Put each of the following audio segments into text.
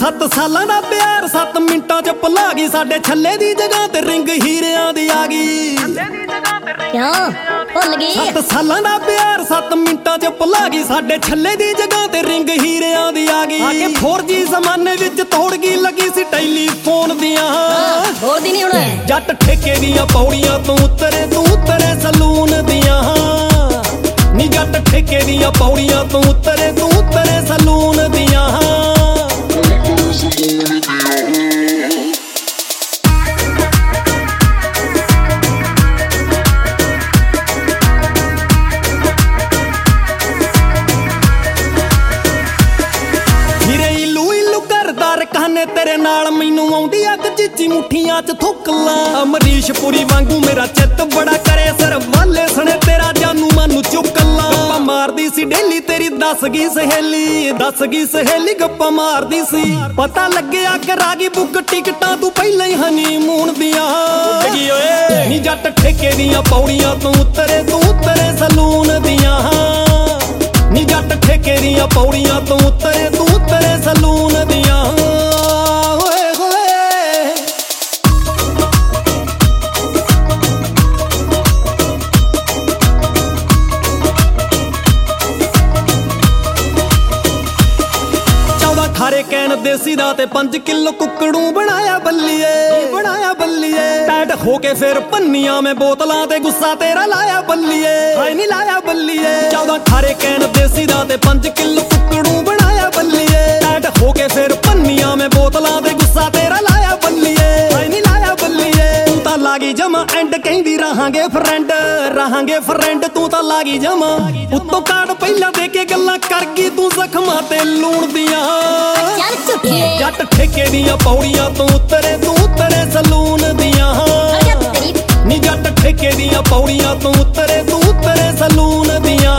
7 ਸਾਲਾਂ ਦਾ ਪਿਆਰ 7 ਮਿੰਟਾਂ ਚ ਭੁਲਾ ਗਈ। ਸਾਡੇ ਛੱਲੇ ਦੀ ਜਗ੍ਹਾ ਤੇ ਰਿੰਗ ਹੀਰਿਆਂ ਦੀ ਆ ਗਈ। ਕਿਉਂ ਭੁੱਲ ਗਈ? 7 ਸਾਲਾਂ ਦਾ ਪਿਆਰ 7 ਮਿੰਟਾਂ ਚ ਭੁਲਾ ਗਈ। ਸਾਡੇ ਛੱਲੇ ਦੀ ਜਗ੍ਹਾ ਤੇ ਰਿੰਗ ਹੀਰਿਆਂ ਦੀ ਆ ਗਈ। ਆ ਕੇ 4G ਜ਼ਮਾਨੇ ਵਿੱਚ ਤੋੜ ਗਈ ਲੱਗੀ ਸੀ ਟੈਲੀਫੋਨ ਦੀਆਂ। ਹੋਰ ਦੀ ਨਹੀਂ ਹੁਣ ਜੱਟ ਠੇਕੇ ਦੀਆਂ ਪੌੜੀਆਂ ਤੋਂ ਉਤਰੇ ਤੂੰ ਉਤਰੇ ਸਲੂਨ ਦੀਆਂ। ਨੀ ਜੱਟ ਠੇਕੇ ਦੀਆਂ ਪੌੜੀਆਂ ਤੋਂ ਉਤਰੇ ਤੂੰ ਉਤਰੇ ਸਲੂਨ ਦੀਆਂ। ਕਹਾਨੇ ਤੇਰੇ ਨਾਲ ਮੈਨੂੰ ਆਉਂਦੀ ਅੱਗ ਚੀਚੀ ਮੁੱਠੀਆਂ ਚ ਥੁੱਕ ਲਾ। ਅਮਰੀਸ਼ ਪੁਰੀ ਵਾਂਗੂ ਮੇਰਾ ਚਿੱਤ ਬੜਾ ਕਰੇ ਸਰ ਵਾਲੇ ਸਣੇ ਤੇਰਾ ਜਾਨੂ ਮਾਨੂੰ ਚੁੱਕ ਲਾ। ਗੱਪਾਂ ਮਾਰਦੀ ਸੀ ਡੇਲੀ ਤੇਰੀ ਦੱਸ ਗਈ ਸਹੇਲੀ ਗੱਪਾਂ ਮਾਰਦੀ ਸੀ। ਪਤਾ ਲੱਗਿਆ ਕਰਾ ਗਈ ਬੁੱਕ ਟਿਕਟਾਂ ਤੂੰ ਪਹਿਲਾਂ ਹੀ ਹਨੀਮੂਨ ਦੀਆਂ। ਨੀ ਜੱਟ ਠੇਕੇ ਦੀਆਂ ਪੌੜੀਆਂ ਤੋਂ ਉਤਰੇ ਤੂੰ ਉਤਰੇ ਸਲੂਨ ਦੀਆਂ। ਨੀ ਜੱਟ ਠੇਕੇ ਦੀਆਂ ਪੌੜੀਆਂ ਤੋਂ ਉਤਰੇ ਤੂੰ ਉਤਰੇ ਸਲੂਨ ਦੀਆਂ। ਖਾਰੇ ਕੈਨ ਦੇਸੀ ਦਾ ਤੇ 5 ਕਿਲੋ ਕੁੱਕੜੂ ਬਣਾਇਆ ਬੱਲੀਏ। ਟੈਟ ਹੋ ਕੇ ਫਿਰ ਪੰਨੀਆਂ ਮੈਂ ਬੋਤਲਾਂ ਤੇ ਗੁੱਸਾ ਤੇਰਾ ਲਾਇਆ ਬੱਲੀਏ। ਹਾਏ ਨੀ ਲਾਇਆ ਬੱਲੀਏ। 14 ਖਾਰੇ ਕੈਨ ਦੇਸੀ ਦਾ ਤੇ 5 ਕਿਲੋ ਕੁੱਕੜੂ ਬਣਾਇਆ ਬੱਲੀਏ। ਟੈਟ ਹੋ ਕੇ ਫਿਰ ਪੰਨੀਆਂ ਮੈਂ ਬੋਤਲਾਂ ਤੇ ਗੁੱਸਾ ਤੇਰਾ ਲਾਇਆ ਬੱਲੀਏ। ਹਾਏ ਨੀ ਲਾਇਆ ਬੱਲੀਏ। ਤੂੰ ਤਾਂ ਲਾਗੀ ਜਮਾ ਐਂਡ ਕਹਿੰਦੀ ਰਹਾਂਗੇ ਫਰੈਂਡ ਤੂੰ ਤਾਂ ਲਾਗੀ ਜਮਾ। ਉੱਤੋਂ ਕਾਰਡ ਪਹਿਲਾਂ ਦੇ ਕੇ ਗੱਲਾਂ ਕਰ ਗਈ ਤੂੰ ਜ਼ਖਮਾਂ ਤੇ ਲੂਣ ਦੀਆਂ। ਜੱਟ ਠੇਕੇ ਦੀਆਂ ਪੌੜੀਆਂ ਤੋਂ ਉਤਰੇ ਤੂੰ ਉਤਰੇ ਸਲੂਨ ਦੀਆਂ। ਨੀ ਜੱਟ ਠੇਕੇ ਦੀਆਂ ਪੌੜੀਆਂ ਤੋਂ ਉਤਰੇ ਤੂੰ ਉਤਰੇ ਸਲੂਨ ਦੀਆਂ।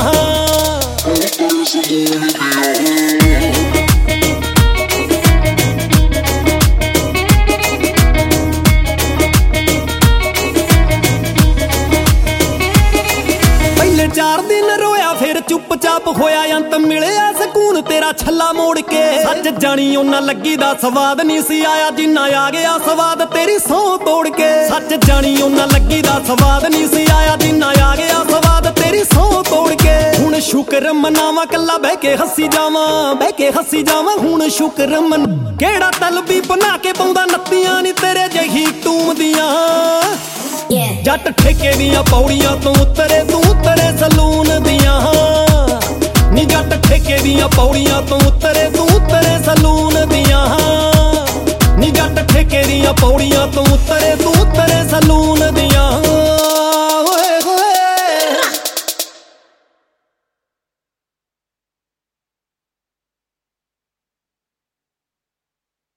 ਪਹਿਲੇ 4 ਦਿਨ ਰੋਇਆ ਫਿਰ ਚੁੱਪਚਾਪ ਹੋਇਆ ਅੰਤ ਮਿਲਿਆ ਸਕੂਨ ਤੇਰਾ ਛੱਲਾ ਮੋੜ ਕੇ। ਸੱਚ ਜਾਣੀ ਉਹਨਾਂ ਲੱਗੀ ਦਾ ਸਵਾਦ ਨਹੀਂ ਸੀ ਆਇਆ ਜਿੰਨਾ ਆ ਗਿਆ ਸਵਾਦ ਤੇਰੀ ਸਹੁੰ ਤੋੜ ਕੇ। ਸੱਚ ਜਾਣੀ ਉਹਨਾਂ ਲੱਗੀ ਦਾ ਸਵਾਦ ਨਹੀਂ ਸੀ ਆਇਆ ਜਿੰਨਾ ਆ ਗਿਆ ਸਵਾਦ ਤੇਰੀ ਸਹੁੰ ਤੋੜ ਕੇ। ਹੁਣ ਸ਼ੁਕਰ ਮਨਾਵਾਂ ਕੱਲਾ ਬਹਿ ਕੇ ਹੱਸੀ ਜਾਵਾਂ ਹੁਣ ਸ਼ੁਕਰ ਮਨ। ਕਿਹੜਾ ਤਲਬੀ ਬਣਾ ਕੇ ਪਾਉਂਦਾ ਨੱਤੀਆਂ ਨੀ ਤੇਰੇ ਜਿਹੀ ਟੂਮ ਦੀਆਂ। ਜੱਟ ਠੇਕੇ ਦੀਆਂ ਪੌੜੀਆਂ ਤੋਂ ਉਤਰੇ ਤੂੰ ਉਤਰੇ ਸਲੂਨ ਦੀਆਂ। ਨੀ ਜੱਟ ਠੇਕੇ ਦੀਆਂ ਪੌੜੀਆਂ ਤੋਂ